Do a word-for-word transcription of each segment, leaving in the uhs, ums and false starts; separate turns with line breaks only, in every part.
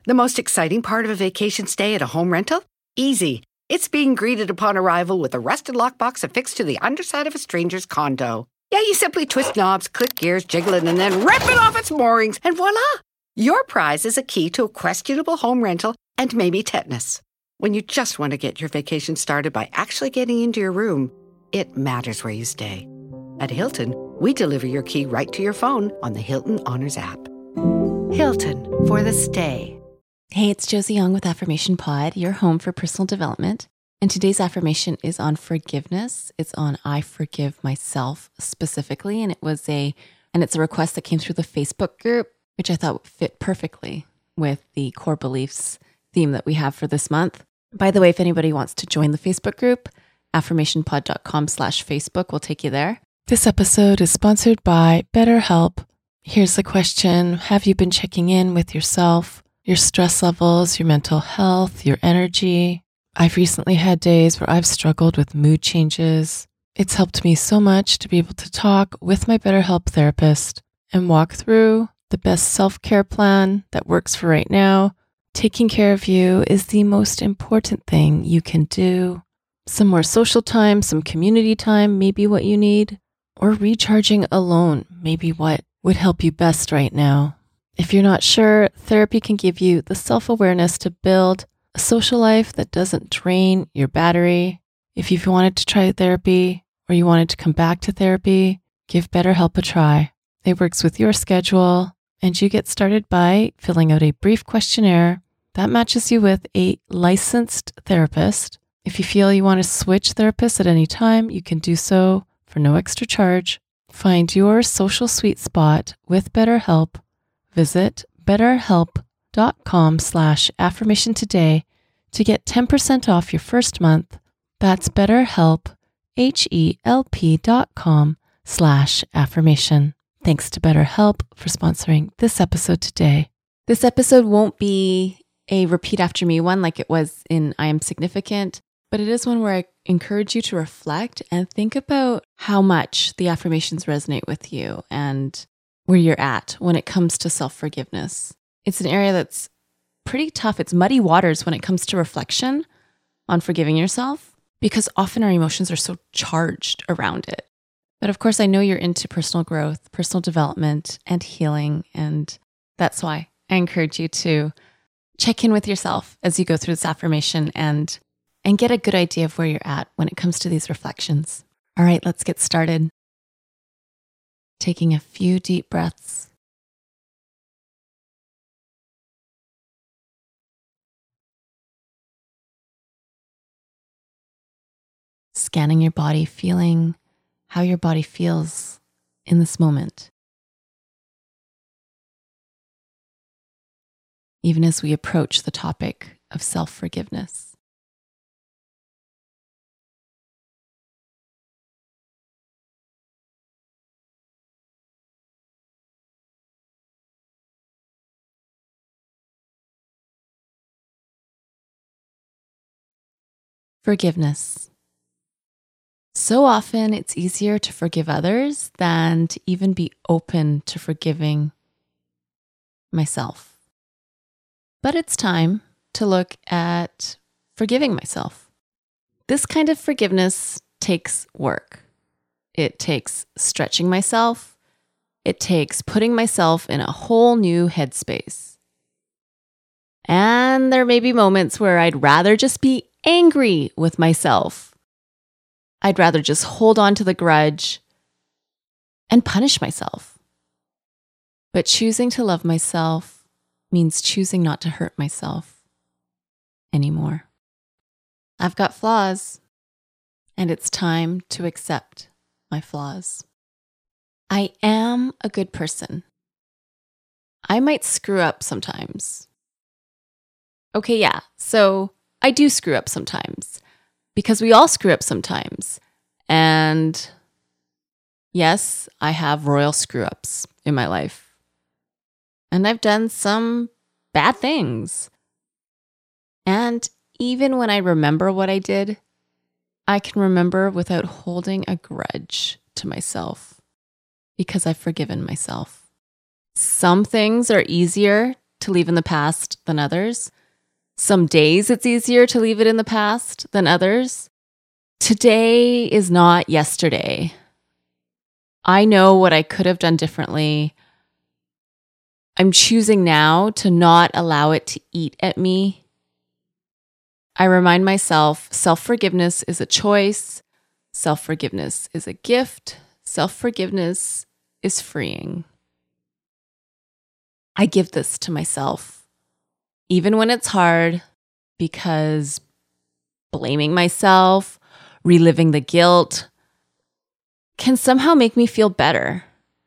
The most exciting part of a vacation stay at a home rental? Easy. It's being greeted upon arrival with a rusted lockbox affixed to the underside of a stranger's condo. Yeah, you simply twist knobs, click gears, jiggle it, and then rip it off its moorings, and voila! Your prize is a key to a questionable home rental and maybe tetanus. When you just want to get your vacation started by actually getting into your room, it matters where you stay. At Hilton, we deliver your key right to your phone on the Hilton Honors app. Hilton, for the stay.
Hey, it's Josie Young with Affirmation Pod, your home for personal development. And today's affirmation is on forgiveness. It's on I forgive myself specifically. And it was a, and it's a request that came through the Facebook group, which I thought fit perfectly with the core beliefs theme that we have for this month. By the way, if anybody wants to join the Facebook group, affirmationpod.com slash Facebook will take you there.
This episode is sponsored by BetterHelp. Here's the question. Have you been checking in with yourself, your stress levels, your mental health, your energy? I've recently had days where I've struggled with mood changes. It's helped me so much to be able to talk with my BetterHelp therapist and walk through the best self-care plan that works for right now. Taking care of you is the most important thing you can do. Some more social time, some community time, maybe what you need, or recharging alone, maybe what would help you best right now. If you're not sure, therapy can give you the self-awareness to build a social life that doesn't drain your battery. If you've wanted to try therapy or you wanted to come back to therapy, give BetterHelp a try. It works with your schedule, and you get started by filling out a brief questionnaire that matches you with a licensed therapist. If you feel you want to switch therapists at any time, you can do so for no extra charge. Find your social sweet spot with BetterHelp. Visit betterhelp.com slash affirmation today to get ten percent off your first month. That's BetterHelp, H-E-L-P dot com slash affirmation. Thanks to BetterHelp for sponsoring this episode today.
This episode won't be a repeat after me one like it was in I Am Significant, but it is one where I encourage you to reflect and think about how much the affirmations resonate with you and where you're at when it comes to self-forgiveness. It's an area that's pretty tough. It's muddy waters when it comes to reflection on forgiving yourself, because often our emotions are so charged around it. But of course, I know you're into personal growth, personal development, and healing, and that's why I encourage you to check in with yourself as you go through this affirmation and and get a good idea of where you're at when it comes to these reflections. All right, let's get started. Taking a few deep breaths. Scanning your body, feeling how your body feels in this moment. Even as we approach the topic of self-forgiveness. Forgiveness. So often it's easier to forgive others than to even be open to forgiving myself. But it's time to look at forgiving myself. This kind of forgiveness takes work. It takes stretching myself. It takes putting myself in a whole new headspace. And there may be moments where I'd rather just be angry with myself. I'd rather just hold on to the grudge and punish myself. But choosing to love myself means choosing not to hurt myself anymore. I've got flaws, and it's time to accept my flaws. I am a good person. I might screw up sometimes. Okay, yeah, so I do screw up sometimes because we all screw up sometimes. And yes, I have royal screw ups in my life. And I've done some bad things. And even when I remember what I did, I can remember without holding a grudge to myself because I've forgiven myself. Some things are easier to leave in the past than others. Some days it's easier to leave it in the past than others. Today is not yesterday. I know what I could have done differently. I'm choosing now to not allow it to eat at me. I remind myself self-forgiveness is a choice. Self-forgiveness is a gift. Self-forgiveness is freeing. I give this to myself, even when it's hard, because blaming myself, reliving the guilt, can somehow make me feel better.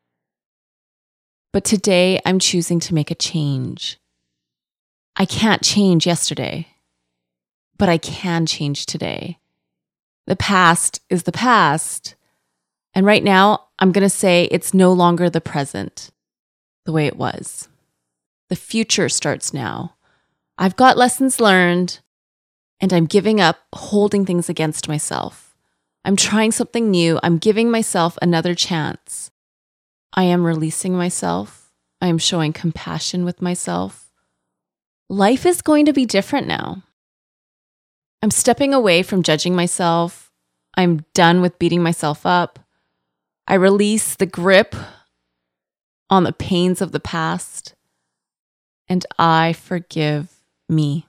But today I'm choosing to make a change. I can't change yesterday, but I can change today. The past is the past. And right now, I'm going to say it's no longer the present, the way it was. The future starts now. I've got lessons learned, and I'm giving up holding things against myself. I'm trying something new. I'm giving myself another chance. I am releasing myself. I am showing compassion with myself. Life is going to be different now. I'm stepping away from judging myself. I'm done with beating myself up. I release the grip on the pains of the past, and I forgive me.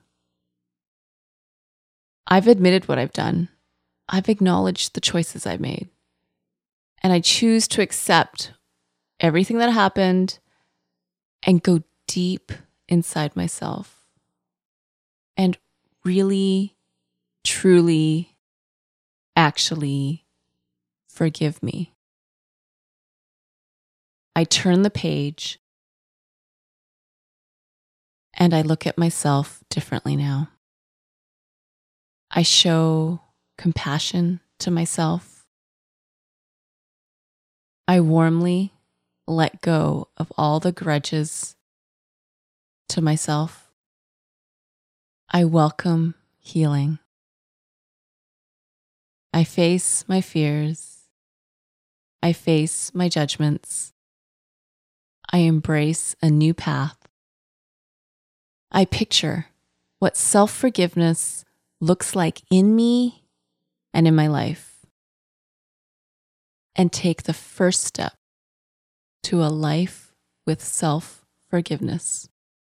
I've admitted what I've done. I've acknowledged the choices I've made, and I choose to accept everything that happened and go deep inside myself and really, truly, actually forgive me. I turn the page and I look at myself differently now. I show compassion to myself. I warmly let go of all the grudges to myself. I welcome healing. I face my fears. I face my judgments. I embrace a new path. I picture what self-forgiveness looks like in me and in my life, and take the first step to a life with self-forgiveness.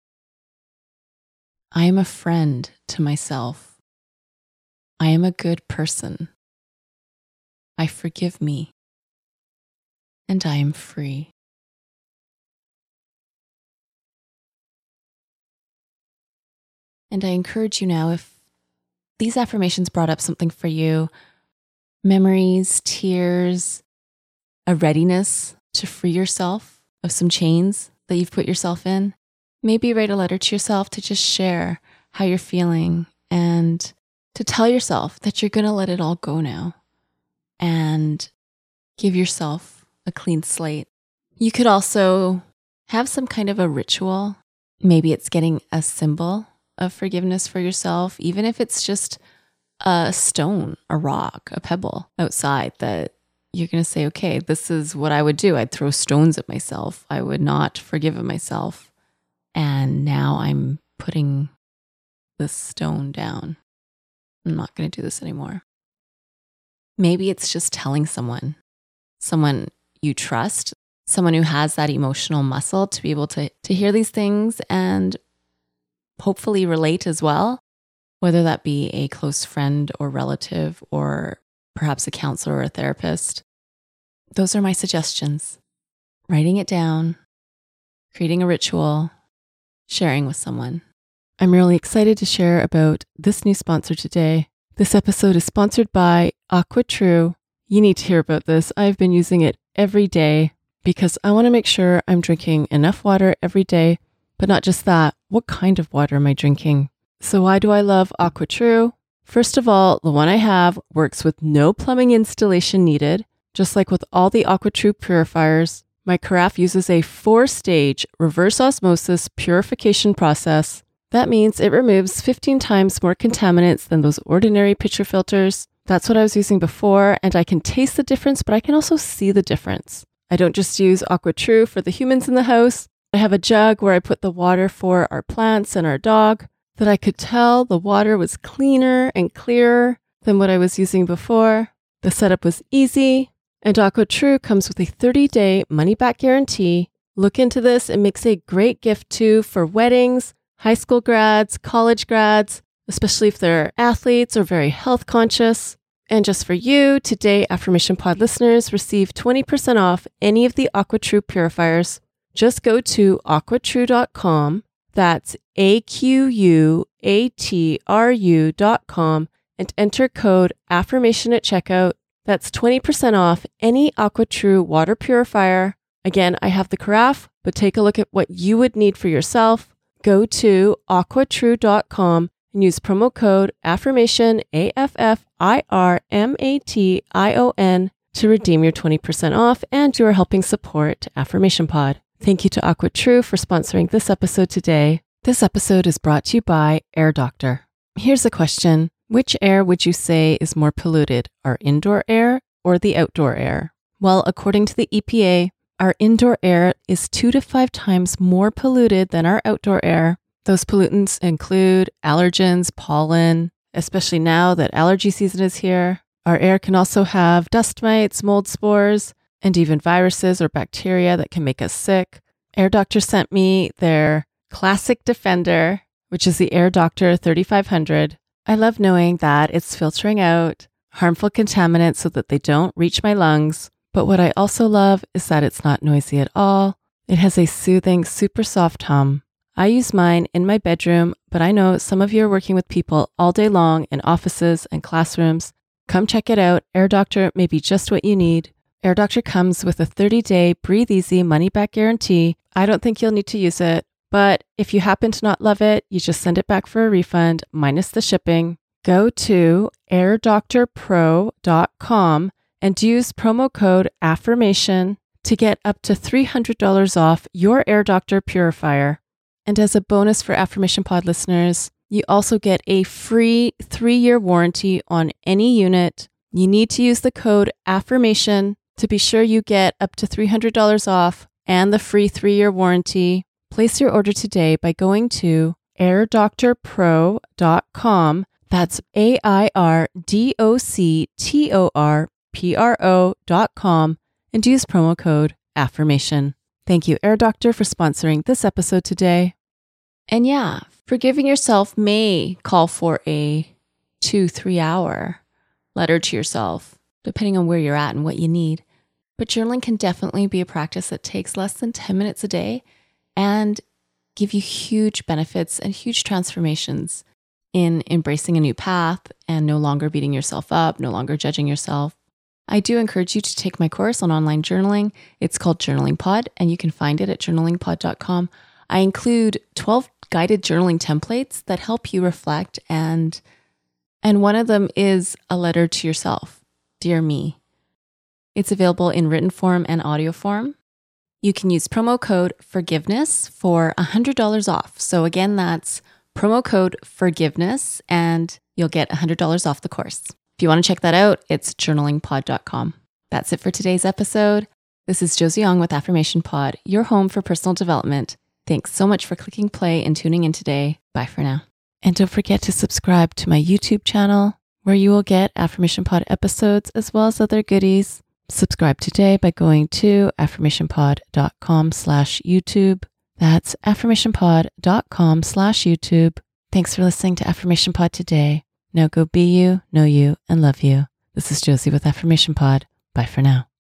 I am a friend to myself. I am a good person. I forgive me, and I am free. And I encourage you now, if these affirmations brought up something for you, memories, tears, a readiness to free yourself of some chains that you've put yourself in, maybe write a letter to yourself to just share how you're feeling and to tell yourself that you're going to let it all go now and give yourself a clean slate. You could also have some kind of a ritual. Maybe it's getting a symbol of forgiveness for yourself, even if it's just a stone, a rock, a pebble outside that you're going to say, okay, this is what I would do. I'd throw stones at myself. I would not forgive myself. And now I'm putting this stone down. I'm not going to do this anymore. Maybe it's just telling someone, someone you trust, someone who has that emotional muscle to be able to, to hear these things and hopefully relate as well, whether that be a close friend or relative or perhaps a counselor or a therapist. Those are my suggestions. Writing it down, creating a ritual, sharing with someone.
I'm really excited to share about this new sponsor today. This episode is sponsored by AquaTrue. You need to hear about this. I've been using it every day because I want to make sure I'm drinking enough water every day. But not just that, what kind of water am I drinking? So why do I love AquaTrue? First of all, the one I have works with no plumbing installation needed. Just like with all the AquaTrue purifiers, my carafe uses a four-stage reverse osmosis purification process. That means it removes fifteen times more contaminants than those ordinary pitcher filters. That's what I was using before, and I can taste the difference, but I can also see the difference. I don't just use AquaTrue for the humans in the house. I have a jug where I put the water for our plants and our dog, that I could tell the water was cleaner and clearer than what I was using before. The setup was easy, and AquaTrue comes with a thirty-day money-back guarantee. Look into this. It makes a great gift too for weddings, high school grads, college grads, especially if they're athletes or very health conscious. And just for you, today Affirmation Pod listeners receive twenty percent off any of the AquaTrue purifiers. Just go to aqua true dot com. That's A Q U A T R U dot com and enter code AFFIRMATION at checkout. That's twenty percent off any AquaTrue water purifier. Again, I have the carafe, but take a look at what you would need for yourself. Go to aqua true dot com and use promo code AFFIRMATION, A F F I R M A T I O N, to redeem your twenty percent off, and you are helping support Affirmation Pod. Thank you to AquaTrue for sponsoring this episode today. This episode is brought to you by Air Doctor. Here's a question. Which air would you say is more polluted, our indoor air or the outdoor air? Well, according to the E P A, our indoor air is two to five times more polluted than our outdoor air. Those pollutants include allergens, pollen, especially now that allergy season is here. Our air can also have dust mites, mold spores, and even viruses or bacteria that can make us sick. Air Doctor sent me their Classic Defender, which is the Air Doctor thirty-five hundred. I love knowing that it's filtering out harmful contaminants so that they don't reach my lungs. But what I also love is that it's not noisy at all. It has a soothing, super soft hum. I use mine in my bedroom, but I know some of you are working with people all day long in offices and classrooms. Come check it out. Air Doctor may be just what you need. Air Doctor comes with a thirty-day breathe easy money-back guarantee. I don't think you'll need to use it, but if you happen to not love it, you just send it back for a refund, minus the shipping. Go to air doctor pro dot com and use promo code AFFIRMATION to get up to three hundred dollars off your Air Doctor purifier. And as a bonus for Affirmation Pod listeners, you also get a free three-year warranty on any unit. You need to use the code AFFIRMATION to be sure you get up to three hundred dollars off and the free three-year warranty. Place your order today by going to air doctor pro dot com. That's A I R D O C T O R P R O dot com and use promo code AFFIRMATION. Thank you, Air Doctor, for sponsoring this episode today. And yeah, forgiving yourself may call for a two, three hour letter to yourself, depending on where you're at and what you need. But journaling can definitely be a practice that takes less than ten minutes a day and give you huge benefits and huge transformations in embracing a new path and no longer beating yourself up, no longer judging yourself. I do encourage you to take my course on online journaling. It's called Journaling Pod, and you can find it at journaling pod dot com. I include twelve guided journaling templates that help you reflect, and and one of them is a letter to yourself, Dear Me. It's available in written form and audio form. You can use promo code FORGIVENESS for one hundred dollars off. So again, that's promo code FORGIVENESS, and you'll get one hundred dollars off the course. If you want to check that out, it's journaling pod dot com. That's it for today's episode. This is Josie Ong with Affirmation Pod, your home for personal development. Thanks so much for clicking play and tuning in today. Bye for now. And don't forget to subscribe to my YouTube channel, where you will get Affirmation Pod episodes as well as other goodies. Subscribe today by going to affirmation pod dot com slash YouTube. That's affirmation pod dot com slash YouTube. Thanks for listening to Affirmation Pod today. Now go be you, know you, and love you. This is Josie with Affirmation Pod. Bye for now.